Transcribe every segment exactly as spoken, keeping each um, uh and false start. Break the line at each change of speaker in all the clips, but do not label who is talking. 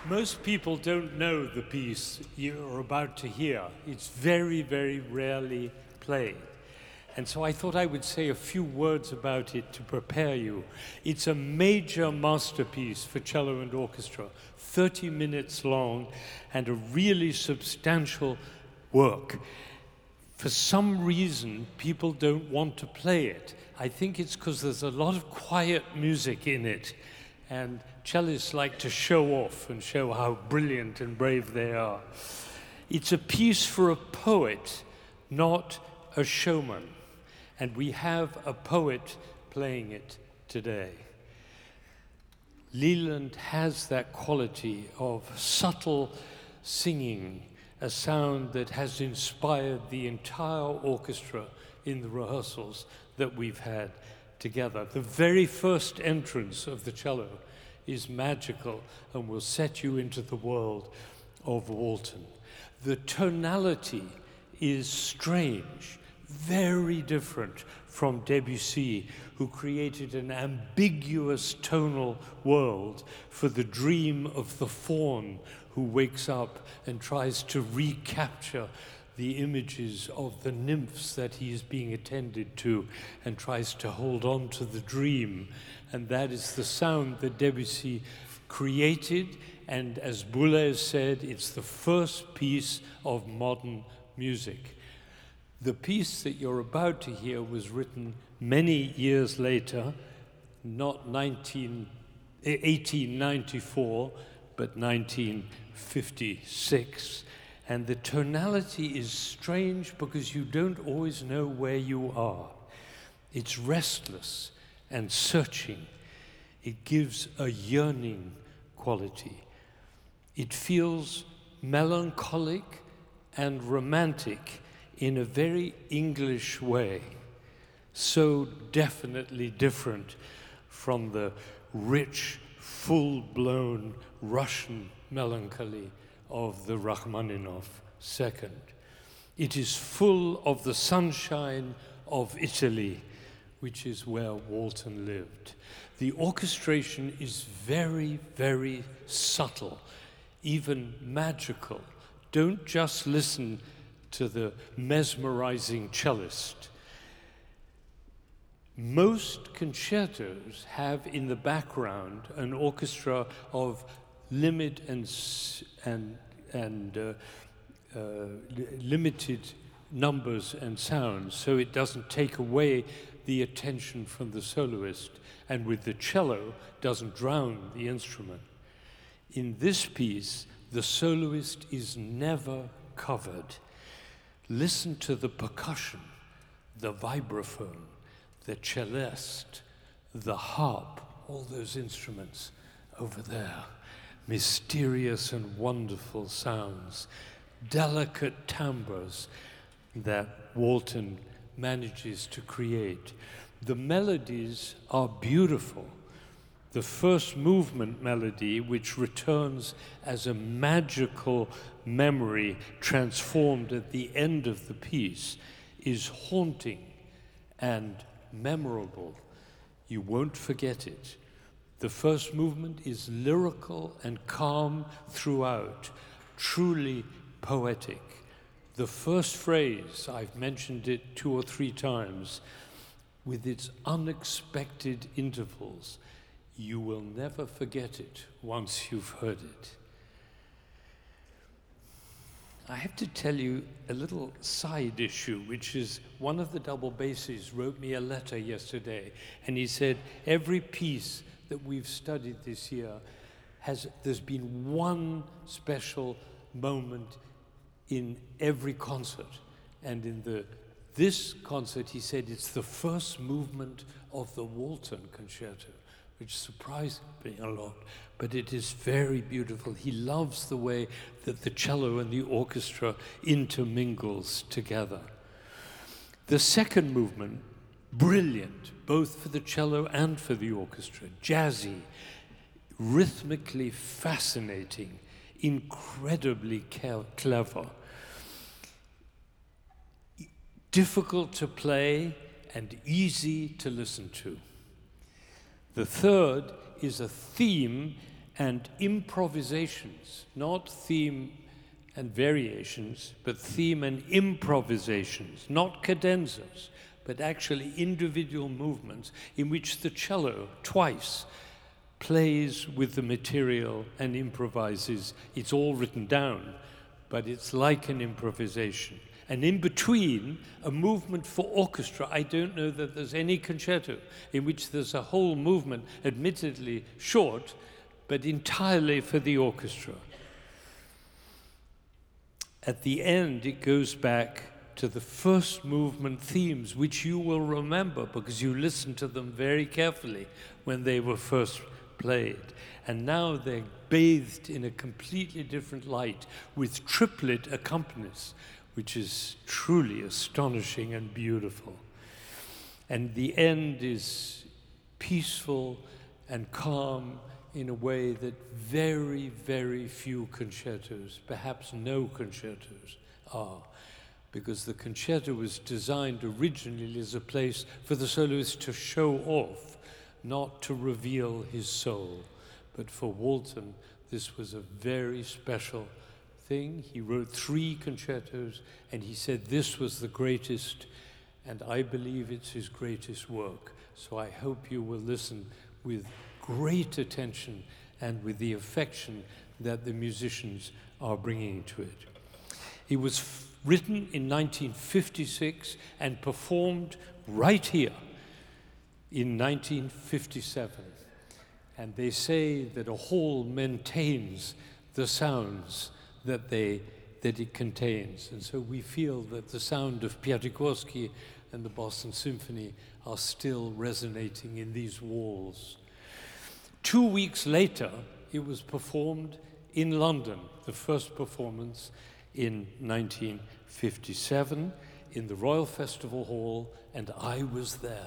Most people don't know the piece you're about to hear. It's very, very rarely played. And so I thought I would say a few words about it to prepare you. It's a major masterpiece for cello and orchestra, thirty minutes long, and a really substantial work. For some reason, people don't want to play it. I think it's because there's a lot of quiet music in it, and cellists like to show off and show how brilliant and brave they are. It's a piece for a poet, not a showman. And we have a poet playing it today. Leland has that quality of subtle singing, a sound that has inspired the entire orchestra in the rehearsals that we've had together. The very first entrance of the cello is magical and will set you into the world of Walton. The tonality is strange, very different from Debussy, who created an ambiguous tonal world for the dream of the faun who wakes up and tries to recapture the images of the nymphs that he is being attended to and tries to hold on to the dream. And that is the sound that Debussy created, and as Boulez said, it's the first piece of modern music. The piece that you're about to hear was written many years later, not nineteen, eighteen ninety-four, but nineteen fifty-six. And the tonality is strange because you don't always know where you are. It's restless and searching. It gives a yearning quality. It feels melancholic and romantic in a very English way, so definitely different from the rich, full-blown Russian melancholy of the Rachmaninoff second. It is full of the sunshine of Italy, which is where Walton lived. The orchestration is very, very subtle, even magical. Don't just listen to the mesmerizing cellist. Most concertos have in the background an orchestra of limit and and and uh, uh, limited numbers and sounds, so it doesn't take away the attention from the soloist, and with the cello doesn't drown the instrument. In this piece, the soloist is never covered. Listen to the percussion, the vibraphone, the celeste, the harp, all those instruments over there. Mysterious and wonderful sounds, delicate timbres that Walton manages to create. The melodies are beautiful. The first movement melody, which returns as a magical memory transformed at the end of the piece, is haunting and memorable. You won't forget it. The first movement is lyrical and calm throughout, truly poetic. The first phrase, I've mentioned it two or three times, with its unexpected intervals, you will never forget it once you've heard it. I have to tell you a little side issue, which is one of the double basses wrote me a letter yesterday, and he said, every piece that we've studied this year has, there's been one special moment in every concert. And in the this concert, he said, it's the first movement of the Walton concerto, which surprised me a lot, but it is very beautiful. He loves the way that the cello and the orchestra intermingles together. The second movement, brilliant, both for the cello and for the orchestra, jazzy, rhythmically fascinating, incredibly clever, difficult to play and easy to listen to. The third is a theme and improvisations, not theme and variations, but theme and improvisations, not cadenzas, but actually individual movements in which the cello twice plays with the material and improvises. It's all written down, but it's like an improvisation. And in between, a movement for orchestra. I don't know that there's any concerto in which there's a whole movement, admittedly short, but entirely for the orchestra. At the end, it goes back to the first movement themes, which you will remember because you listened to them very carefully when they were first played. And now they're bathed in a completely different light with triplet accompanies, which is truly astonishing and beautiful. And the end is peaceful and calm in a way that very, very few concertos, perhaps no concertos, are. Because the concerto was designed originally as a place for the soloist to show off, not to reveal his soul. But for Walton, this was a very special thing. He wrote three concertos, and he said this was the greatest, and I believe it's his greatest work. So I hope you will listen with great attention and with the affection that the musicians are bringing to it. It was f- written in nineteen fifty-six and performed right here in nineteen fifty-seven. And they say that a hall maintains the sounds that they that it contains. And so we feel that the sound of Piatigorsky and the Boston Symphony are still resonating in these walls. Two weeks later, it was performed in London, the first performance in nineteen fifty-seven in the Royal Festival Hall, and I was there.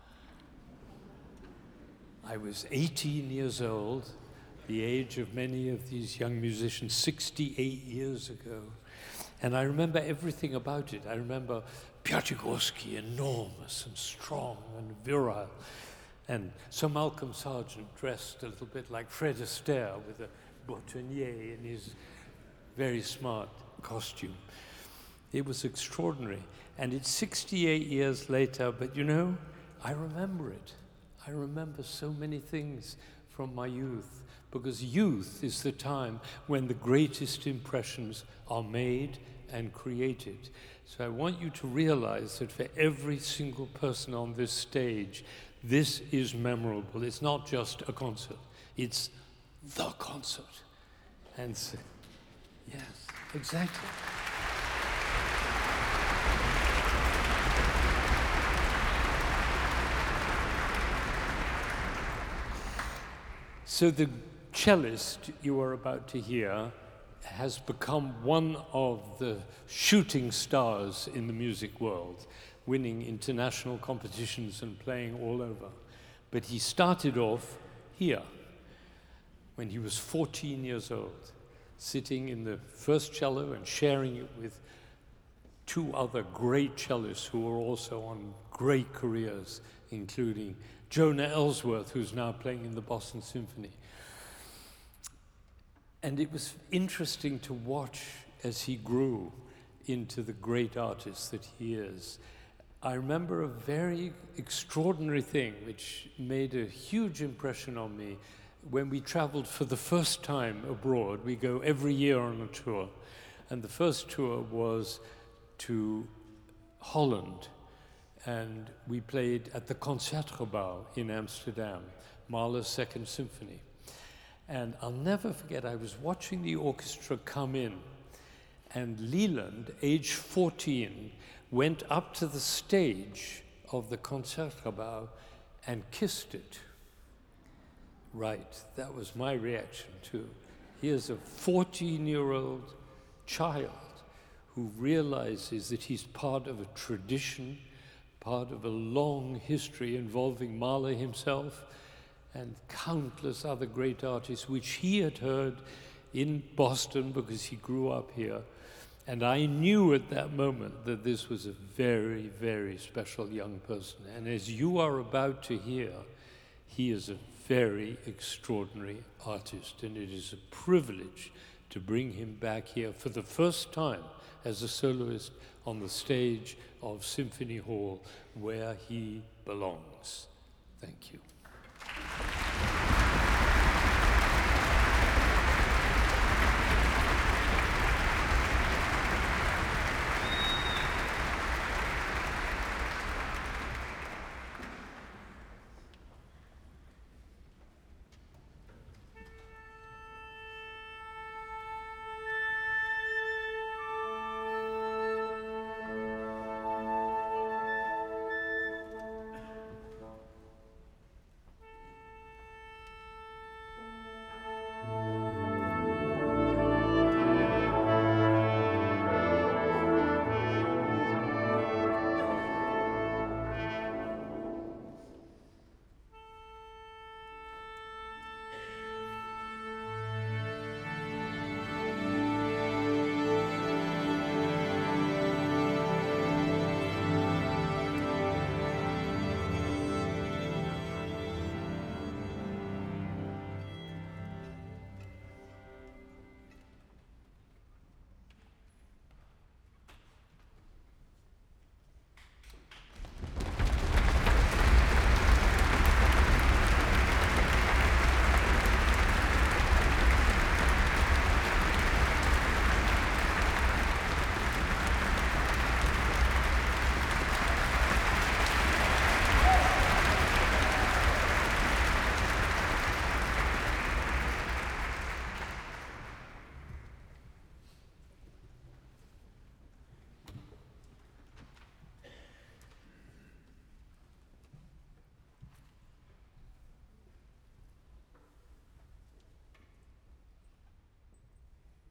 I was eighteen years old, the age of many of these young musicians, sixty-eight years ago. And I remember everything about it. I remember Piatigorsky, enormous and strong and virile, and Sir Malcolm Sargent dressed a little bit like Fred Astaire with a boutonniere in his very smart costume. It was extraordinary. And it's sixty-eight years later, but you know, I remember it. I remember so many things from my youth, because youth is the time when the greatest impressions are made and created. So I want you to realize that for every single person on this stage, this is memorable. It's not just a concert, it's the concert. And so, yes, exactly. So the cellist you are about to hear has become one of the shooting stars in the music world, winning international competitions and playing all over. But he started off here when he was fourteen years old, sitting in the first cello and sharing it with two other great cellists who were also on great careers, including Jonah Ellsworth, who's now playing in the Boston Symphony. And it was interesting to watch as he grew into the great artist that he is. I remember a very extraordinary thing which made a huge impression on me when we traveled for the first time abroad. We go every year on a tour, and the first tour was to Holland, and we played at the Concertgebouw in Amsterdam, Mahler's Second Symphony. And I'll never forget, I was watching the orchestra come in, and Leland, age fourteen, went up to the stage of the Concertgebouw and kissed it. Right, that was my reaction too. Here's a fourteen-year-old child who realizes that he's part of a tradition, part of a long history involving Mahler himself and countless other great artists, which he had heard in Boston because he grew up here. And I knew at that moment that this was a very, very special young person. And as you are about to hear, he is a very extraordinary artist, and it is a privilege to bring him back here for the first time as a soloist on the stage of Symphony Hall, where he belongs. Thank you.